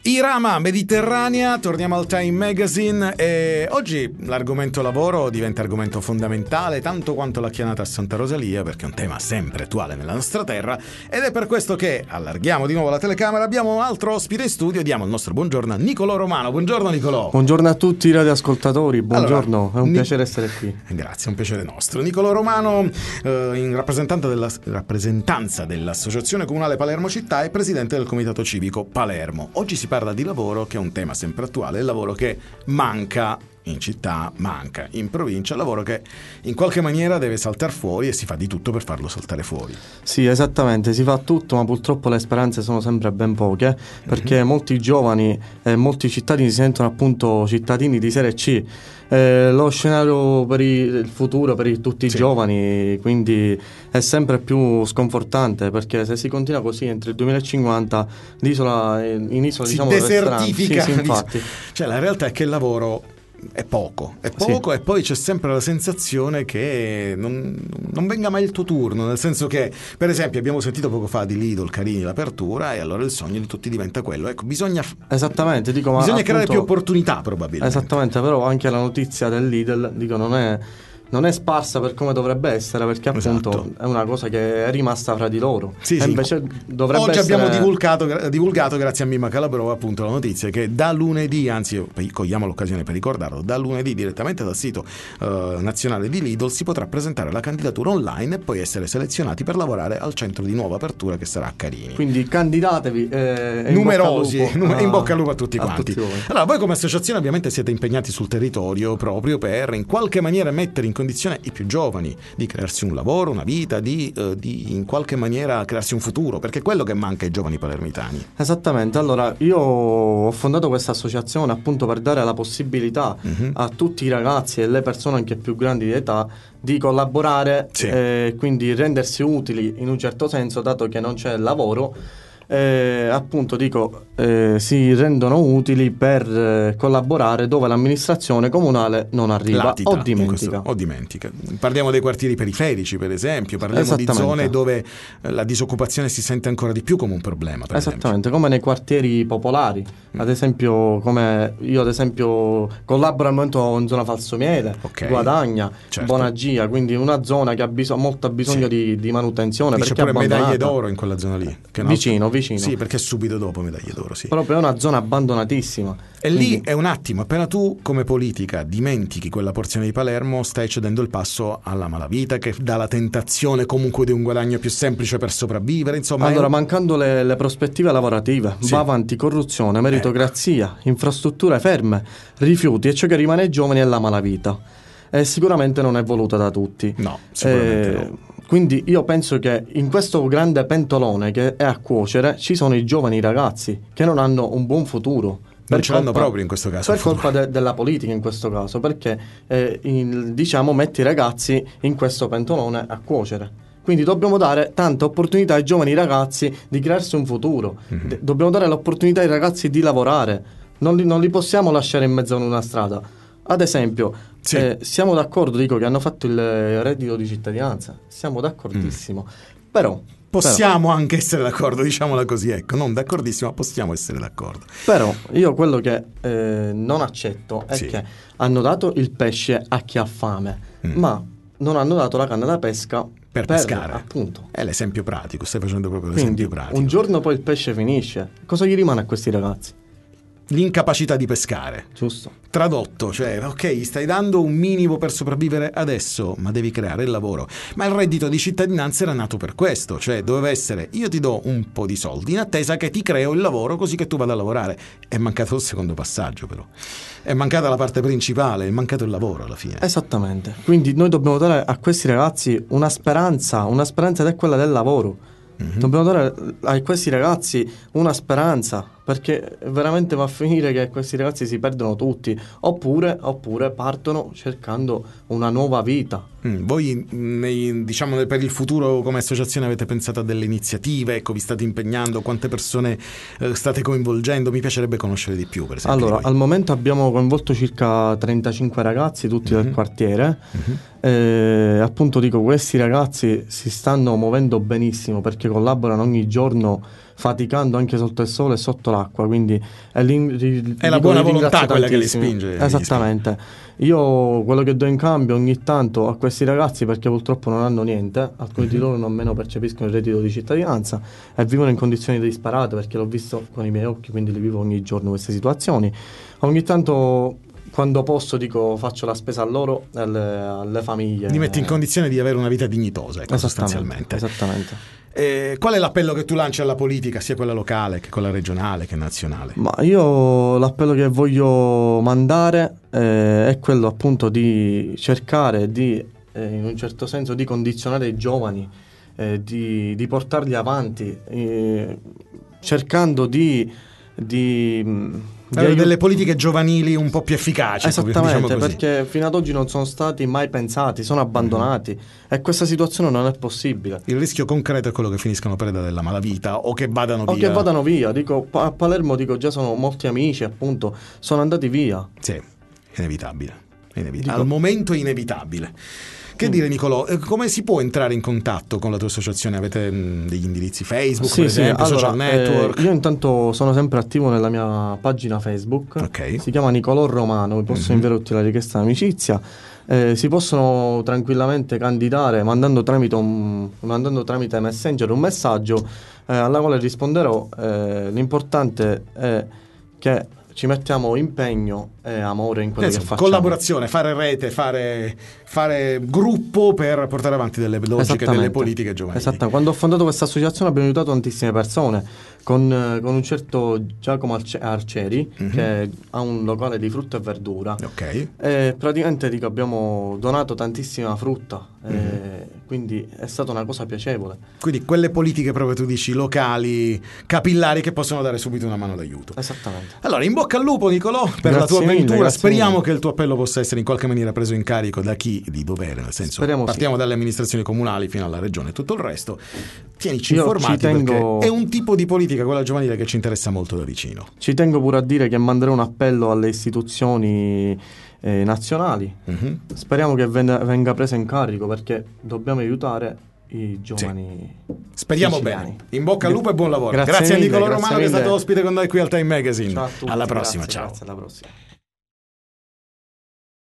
Irama Mediterranea, torniamo al Time Magazine e oggi l'argomento lavoro diventa argomento fondamentale tanto quanto la chiamata a Santa Rosalia, perché è un tema sempre attuale nella nostra terra, ed è per questo che allarghiamo di nuovo la telecamera, abbiamo un altro ospite in studio, diamo il nostro buongiorno a Nicolò Romano. Buongiorno Nicolò. Buongiorno a tutti i radioascoltatori, buongiorno, allora, è un piacere essere qui. Grazie, è un piacere nostro. Nicolò Romano, in rappresentanza dell'Associazione Comunale Palermo Città e presidente del Comitato Civico Palermo. Oggi si parla di lavoro, che è un tema sempre attuale, il lavoro che manca in città, manca in provincia, il lavoro che in qualche maniera deve saltare fuori e si fa di tutto per farlo saltare fuori. Sì, esattamente, si fa tutto, ma purtroppo le speranze sono sempre ben poche, perché molti giovani e molti cittadini si sentono appunto cittadini di serie C. Lo scenario per il futuro per tutti i giovani quindi è sempre più sconfortante, perché se si continua così entro il 2050 l'isola si desertifica. Sì, infatti. Cioè la realtà è che il lavoro è poco e poi c'è sempre la sensazione che non venga mai il tuo turno, nel senso che, per esempio, abbiamo sentito poco fa di Lidl, Carini, l'apertura, e allora il sogno di tutti diventa quello. Ecco, bisogna creare più opportunità, probabilmente. Esattamente, però anche la notizia del Lidl, dico, non è sparsa per come dovrebbe essere, perché appunto è una cosa che è rimasta fra di loro. Invece dovrebbe oggi essere... abbiamo divulgato grazie a Mimma Calabrò appunto la notizia che da lunedì, anzi cogliamo l'occasione per ricordarlo, da lunedì direttamente dal sito nazionale di Lidl si potrà presentare la candidatura online e poi essere selezionati per lavorare al centro di nuova apertura che sarà a Carini. Quindi candidatevi, numerosi, in bocca al lupo a tutti quanti. Allora, voi come associazione ovviamente siete impegnati sul territorio proprio per in qualche maniera mettere in condizione i più giovani di crearsi un lavoro, una vita, di in qualche maniera crearsi un futuro, perché è quello che manca ai giovani palermitani. Esattamente. Allora, io ho fondato questa associazione appunto per dare la possibilità a tutti i ragazzi e le persone anche più grandi di età di collaborare, quindi rendersi utili in un certo senso, dato che non c'è il lavoro. Appunto si rendono utili per collaborare dove l'amministrazione comunale non arriva o dimentica. Parliamo dei quartieri periferici, per esempio, parliamo di zone dove la disoccupazione si sente ancora di più come un problema, per esattamente, come nei quartieri popolari. Ad esempio, come io ad esempio collaboro al momento in zona Falsomiele, Guadagna, Bonagia, quindi una zona che ha molto bisogno di manutenzione. C'è pure Medaglie d'Oro in quella zona lì, vicino. Sì, perché è subito dopo Medaglie d'Oro, sì. Proprio è una zona abbandonatissima. E lì è un attimo, appena tu come politica dimentichi quella porzione di Palermo, stai cedendo il passo alla malavita, che dà la tentazione comunque di un guadagno più semplice per sopravvivere, insomma. Allora, mancando le prospettive lavorative, va avanti corruzione, meritocrazia, infrastrutture ferme, rifiuti, e ciò che rimane ai giovani è la malavita. E sicuramente non è voluta da tutti. No, sicuramente no. Quindi io penso che in questo grande pentolone che è a cuocere ci sono i giovani ragazzi che non hanno un buon futuro. Non ce l'hanno proprio in questo caso. Per colpa della politica in questo caso, perché mette i ragazzi in questo pentolone a cuocere. Quindi dobbiamo dare tante opportunità ai giovani ragazzi di crearsi un futuro. Dobbiamo dare l'opportunità ai ragazzi di lavorare. Non li possiamo lasciare in mezzo a una strada. Ad esempio, siamo d'accordo, che hanno fatto il reddito di cittadinanza, siamo d'accordissimo, però possiamo anche essere d'accordo, diciamola così, ecco, non d'accordissimo, ma possiamo essere d'accordo. Però io quello che non accetto è che hanno dato il pesce a chi ha fame, ma non hanno dato la canna da pesca per pescare, appunto. È l'esempio pratico, stai facendo proprio l'esempio pratico. Un giorno poi il pesce finisce, cosa gli rimane a questi ragazzi? L'incapacità di pescare. Giusto. Tradotto, cioè, ok, stai dando un minimo per sopravvivere adesso, ma devi creare il lavoro. Ma il reddito di cittadinanza era nato per questo, cioè doveva essere: io ti do un po' di soldi in attesa che ti creo il lavoro così che tu vada a lavorare. È mancato il secondo passaggio, però. È mancata la parte principale, è mancato il lavoro alla fine. Esattamente. Quindi noi dobbiamo dare a questi ragazzi una speranza ed è quella del lavoro. Dobbiamo dare a questi ragazzi una speranza, perché veramente va a finire che questi ragazzi si perdono tutti, oppure partono cercando una nuova vita. Voi per il futuro come associazione avete pensato a delle iniziative? Ecco, vi state impegnando? Quante persone state coinvolgendo? Mi piacerebbe conoscere di più, per esempio. Allora, al momento abbiamo coinvolto circa 35 ragazzi, tutti del quartiere. Appunto dico, questi ragazzi si stanno muovendo benissimo perché collaborano ogni giorno, faticando anche sotto il sole e sotto l'acqua, quindi è la buona volontà quella che li spinge. Esattamente. Io quello che do in cambio ogni tanto a questi ragazzi, perché purtroppo non hanno niente, alcuni di loro nemmeno percepiscono il reddito di cittadinanza e vivono in condizioni disparate, perché l'ho visto con i miei occhi, quindi li vivo ogni giorno queste situazioni. Ogni tanto, quando posso, dico, faccio la spesa a loro e alle famiglie. Li metti in condizione di avere una vita dignitosa, ecco, sostanzialmente. Esattamente. Qual è l'appello che tu lanci alla politica, sia quella locale che quella regionale che nazionale? Ma io l'appello che voglio mandare è quello appunto di cercare di, in un certo senso, di condizionare i giovani, di portarli avanti, cercando di delle politiche giovanili un po' più efficaci. Esattamente, diciamo così. Perché fino ad oggi non sono stati mai pensati, sono abbandonati e questa situazione non è possibile. Il rischio concreto è quello che finiscano preda della malavita o che vadano via. O che vadano via, dico, a Palermo già sono molti amici, appunto, sono andati via. Sì, inevitabile. Al momento è inevitabile. Che dire, Nicolò, come si può entrare in contatto con la tua associazione? Avete degli indirizzi Facebook, per esempio, allora, social network? Io intanto sono sempre attivo nella mia pagina Facebook, okay. Si chiama Nicolò Romano, vi posso inviare tutti la richiesta d'amicizia. Si possono tranquillamente candidare mandando tramite Messenger un messaggio alla quale risponderò. L'importante è che ci mettiamo impegno e amore in quello che facciamo. Collaborazione, fare rete, fare gruppo per portare avanti delle logiche, delle politiche giovanili. Esatto. Quando ho fondato questa associazione abbiamo aiutato tantissime persone con un certo Giacomo Arcieri, che ha un locale di frutta e verdura. Ok. E praticamente abbiamo donato tantissima frutta, quindi è stata una cosa piacevole. Quindi quelle politiche proprio, tu dici, locali, capillari, che possono dare subito una mano d'aiuto. Esattamente. Allora, in bocca al lupo, Nicolò, per la tua avventura. Speriamo che il tuo appello possa essere in qualche maniera preso in carico da chi di dovere, nel senso, partiamo dalle amministrazioni comunali fino alla regione e tutto il resto. Tienici informati, perché è un tipo di politica, quella giovanile, che ci interessa molto da vicino. Ci tengo pure a dire che manderò un appello alle istituzioni nazionali. Speriamo che venga presa in carico, perché dobbiamo aiutare i giovani. Speriamo bene. In bocca al lupo e buon lavoro. Grazie a Nicolò Romano, che è stato ospite con noi qui al Time Magazine. Ciao a tutti, alla prossima. Ciao. Grazie, alla prossima.